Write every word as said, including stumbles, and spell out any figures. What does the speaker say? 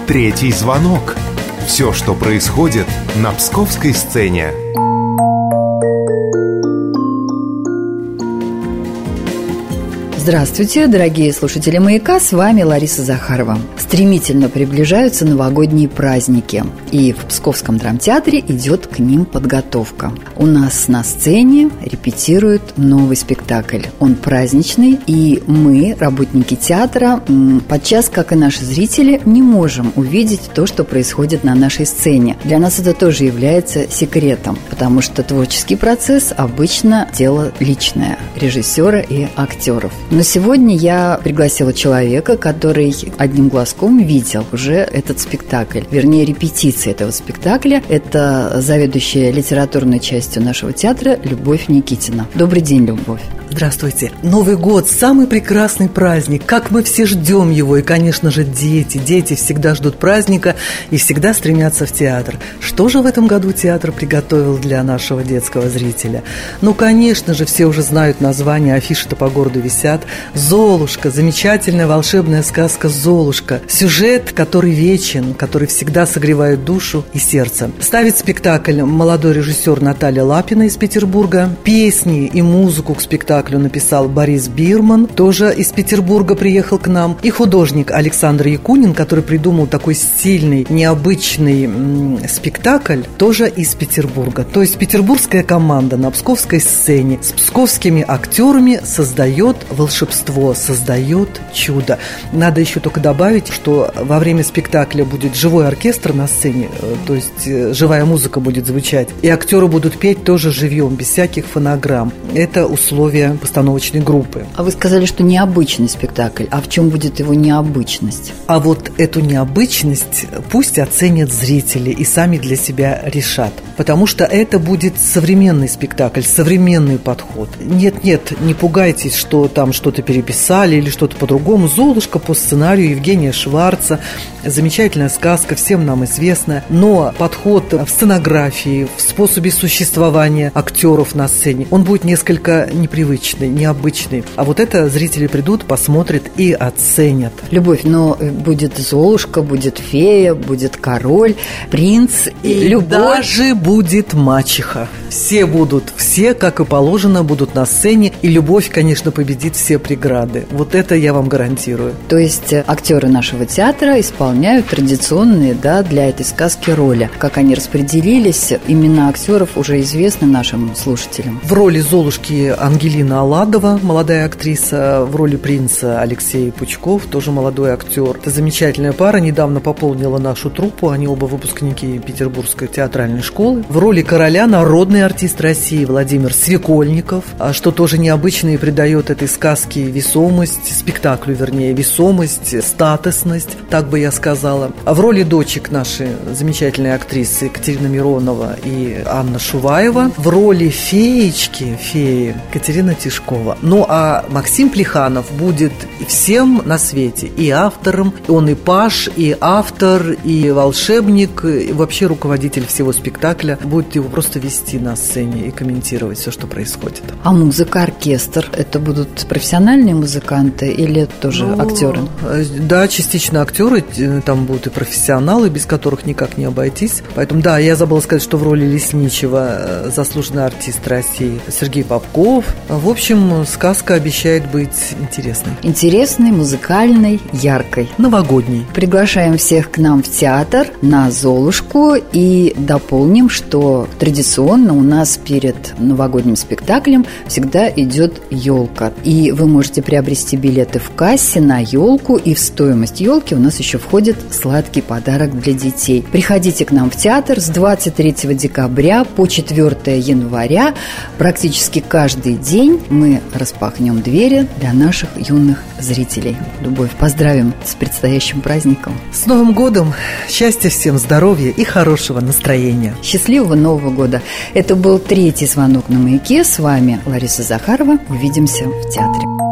Третий звонок. Все, что происходит на псковской сцене. Здравствуйте, дорогие слушатели «Маяка», с вами Лариса Захарова. Стремительно приближаются новогодние праздники, и в Псковском драмтеатре идет к ним подготовка. У нас на сцене репетируют новый спектакль. Он праздничный, и мы, работники театра, подчас, как и наши зрители, не можем увидеть то, что происходит на нашей сцене. Для нас это тоже является секретом, потому что творческий процесс обычно дело личное режиссера и актеров. Но сегодня я пригласила человека, который одним глазком видел уже этот спектакль, вернее, репетиции этого спектакля. Это заведующая литературной частью нашего театра Любовь Никитина. Добрый день, Любовь. Здравствуйте. Новый год – самый прекрасный праздник. Как мы все ждем его. И, конечно же, дети. Дети всегда ждут праздника и всегда стремятся в театр. Что же в этом году театр приготовил для нашего детского зрителя? Ну, конечно же, все уже знают название, афиши-то по городу висят. «Золушка», замечательная волшебная сказка «Золушка». Сюжет, который вечен, который всегда согревает душу и сердце. Ставит спектакль молодой режиссер Наталья Лапина из Петербурга. Песни и музыку к спектаклю написал Борис Бирман, тоже из Петербурга приехал к нам. И художник Александр Якунин, который придумал такой стильный, необычный м- спектакль, тоже из Петербурга. То есть петербургская команда на псковской сцене с псковскими актерами создает волшебство, создает чудо. Надо еще только добавить, что во время спектакля будет живой оркестр на сцене, то есть живая музыка будет звучать, и актеры будут петь тоже живьем, без всяких фонограмм. Это условия постановочной группы. А вы сказали, что необычный спектакль. А в чем будет его необычность? А вот эту необычность пусть оценят зрители и сами для себя решат. Потому что это будет современный спектакль, современный подход. Нет-нет, не пугайтесь, что там что-то переписали или что-то по-другому. «Золушка» по сценарию Евгения Шварца. Замечательная сказка, всем нам известная. Но подход в сценографии, в способе существования актеров на сцене, он будет несколько непривычный, необычный. А вот это зрители придут, посмотрят и оценят. Любовь, но будет Золушка, будет фея, будет король, принц и, и любовь. Даже будет мачеха. Все будут, все, как и положено, будут на сцене. И любовь, конечно, победит все преграды. Вот это я вам гарантирую. То есть актеры нашего театра исполняют традиционные, да, для этой сказки роли. Как они распределились, имена актеров уже известны нашим слушателям. В роли Золушки Ангелина Аладова, молодая актриса, в роли принца Алексей Пучков, тоже молодой актер. Это замечательная пара, недавно пополнила нашу труппу, они оба выпускники Петербургской театральной школы. В роли короля народный артист России Владимир Свекольников, что тоже необычно и придает этой сказке весомость, спектаклю, вернее, весомость, статусность, так бы я сказала. А в роли дочек наши замечательные актрисы Екатерина Миронова и Анна Шуваева. В роли феечки, феи, Катерина Тишкова. Ну, а Максим Плеханов будет всем на свете. И автором, он и паж, и автор, и волшебник, и вообще руководитель всего спектакля. Будет его просто вести на сцене и комментировать все, что происходит. А музыка, оркестр, это будут профессиональные музыканты или тоже ну, актеры? Да, частично актеры, там будут и профессионалы, без которых никак не обойтись. Поэтому, да, я забыла сказать, что в роли лесничего заслуженный артист России Сергей Попков. В общем, сказка обещает быть интересной. Интересной, музыкальной, яркой. Новогодней. Приглашаем всех к нам в театр на «Золушку» и дополним, что традиционно у нас перед новогодним спектаклем всегда идет елка. И вы можете приобрести билеты в кассе на елку, и в стоимость елки у нас еще входит сладкий подарок для детей. Приходите к нам в театр с двадцать третьего декабря по четвёртого января. Практически каждый день мы распахнем двери для наших юных зрителей. Любовь, поздравим с предстоящим праздником. С Новым годом! Счастья всем, здоровья и хорошего настроения. Счастливого Нового года! Это был третий звонок на «Маяке». С вами Лариса Захарова. Увидимся в театре.